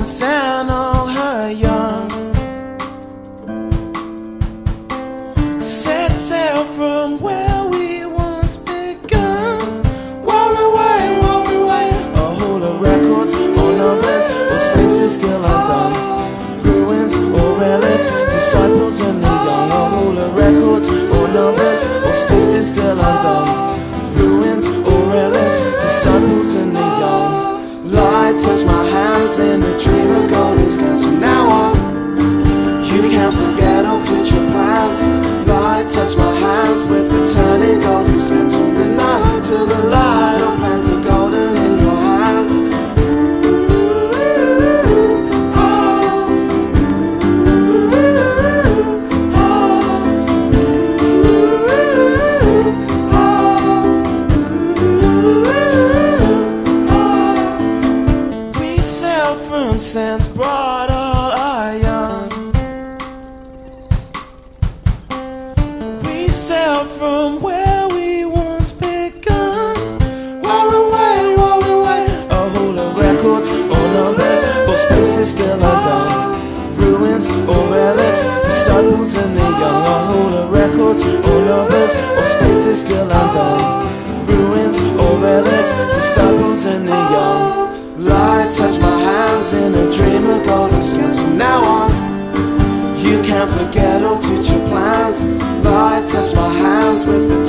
once and all her young. Set sail from where we once begun. While we wait, a whole of records or numbers or spaces still undone. Ruins or relics, disciples and the young. A whole of records or numbers or spaces still undone. Ruins or relics, disciples and the young. Light touch my hands in a dream of golden skies. From now on, you can't forget our future plans. Light touch my hands with the turning golden strands. From the night to the light, our plans are golden in your hands. We sail from sands broad all our young. We sail from where we once begun. While we wait, a whole of records or numbers or spaces still undone. Ruins or relics, disciples and the young. A whole of records or numbers or spaces still undone. Ruins or relics, disciples and the young. Light touch my hands in a dream of golden skies. From now on, you can't forget our future plans. Light touch my hands with the